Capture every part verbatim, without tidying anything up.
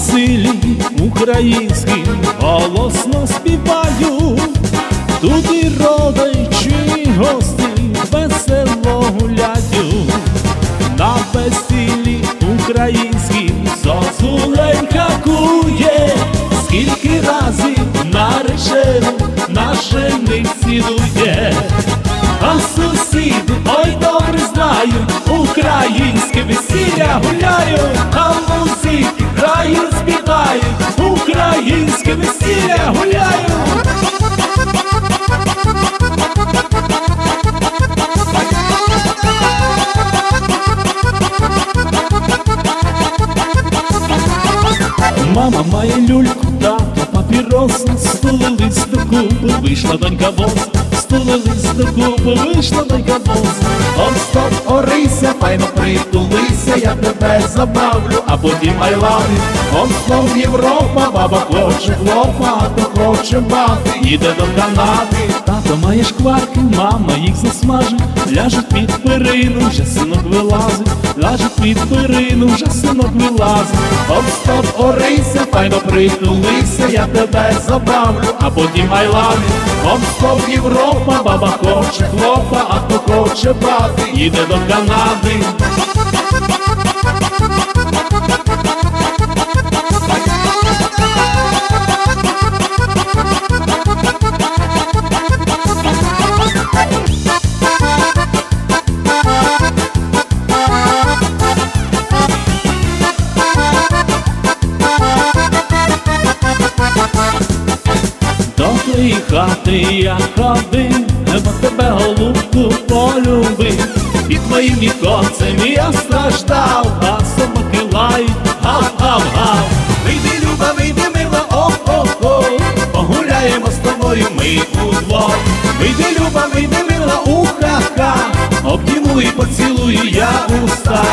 весіллі українські голосно співаю. Тут і родичі, і гості весело гуляють. На весіллі українськім зозуленька кує. Скільки разів наречену на жених цілує. А сусіди, ой, добре знають, українське весілля гуляють. А музики грають, співають, українське весілля гуляють. Мама має люльку, тато папірос, стулились до купи, вийшла донька воз. Стулились до купи, вийшла донька воз. Оп, стоп, орися, файно притулися, я тебе забавлю, а потім I love you. Оп, стоп, Європа, баба хоче хлопа, а то хоче мати, їде до Канади. Тато має шкварки, мама їх засмажить, ляжуть під перину, вже синок вилазить. Ляжуть під перину, вже синок вилазить. Оп, стоп, орися, файно притулися, я тебе забавлю, а потім I love you. Оп, стоп, Європа, баба хоче хлопа, а то хоче мати, їде до Канади. До твоєї хати я ходив, бо тебе, голубку, полюбив. І твоїм віконцем я страждав, а собаки лають, гав-гав-гав. Вийди, люба, вийди, мила, о-о-о, погуляємо з тобою ми удвох. Вийди, люба, вийди, мила, у-ха-ха, обніму і поцілую я уста.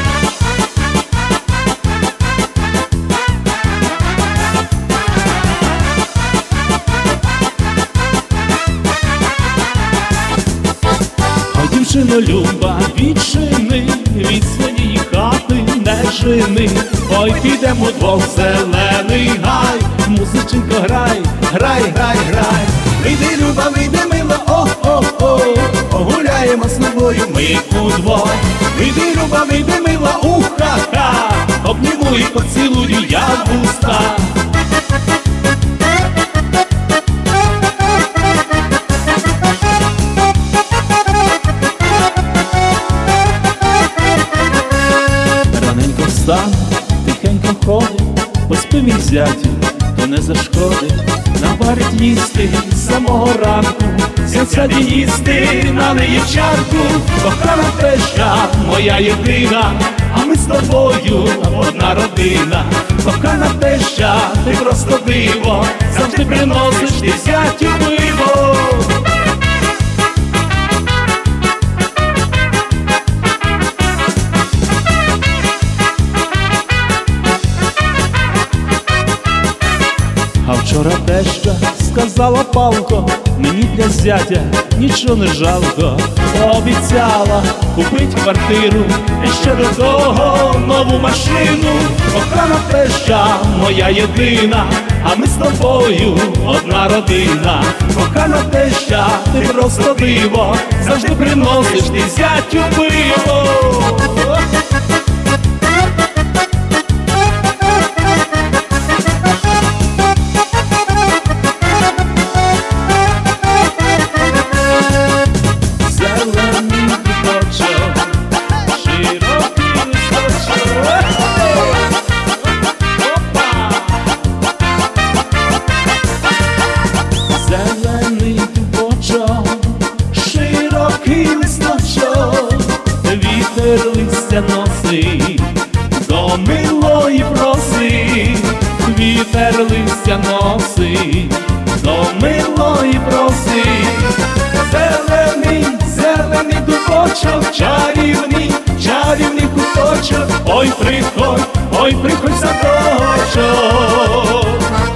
Дівчино люба, відчини, від своєї хати не жени. Ой, підемо вдвох в зелений гай, музиченько грай, грай, грай, грай. Вийди, люба, вийди, мила, о-о-о, погуляємо з тобою ми удвох. Вийди, люба, вийди, мила, у-ха-ха, обніму і поцілую я в уста. Тихенько ходить, поспи мій зятю, то не зашкодить. Наварить їсти з самого ранку, сяде їсти на неї чарку. Кохана теща моя єдина, а ми з тобою одна родина. Кохана теща, ти просто диво, завжди приносиш ти зятю пиво. А вчора теща сказала палко, мені для зятя нічого не жалко. Обіцяла купить квартиру, і ще до того нову машину. Кохана теща моя єдина, а ми з тобою одна родина. Кохана теща, ти просто диво, завжди приносиш ти зятю пиво. Зелений дубочок, широкий листочок, вітер листя носить, до милої проси. Вітер листя носить, до милої проси. Зелений, зелений дубочок, чарівний, чарівний куточок. Ой, приходь, ой, приходь, садочок.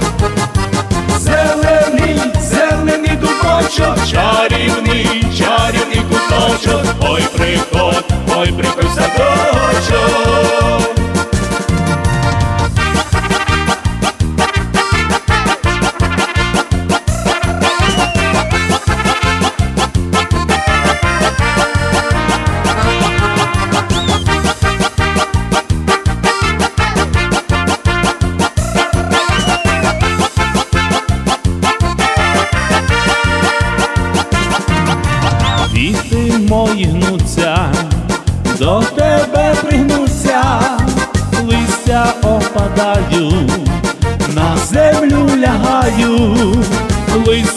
Зелений, зелений дубочок, чарівний, чарівний куточок. Ой, приходь, ой, приходь, садочок.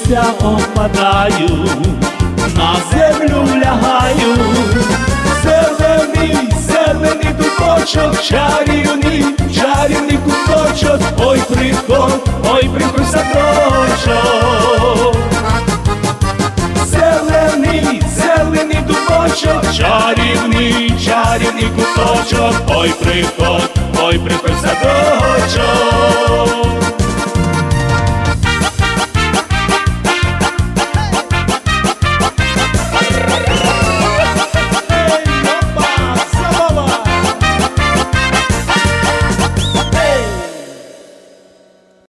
листя опадаю, на землю лягаю. Зелений, зелений дубочок, чарівний, чарівний куточок, ой, приходь, ой, приходь в садочок. Зелений, зелений дубочок, чарівний, чарівний куточок, ой, приходь, ой, приходь в садочок.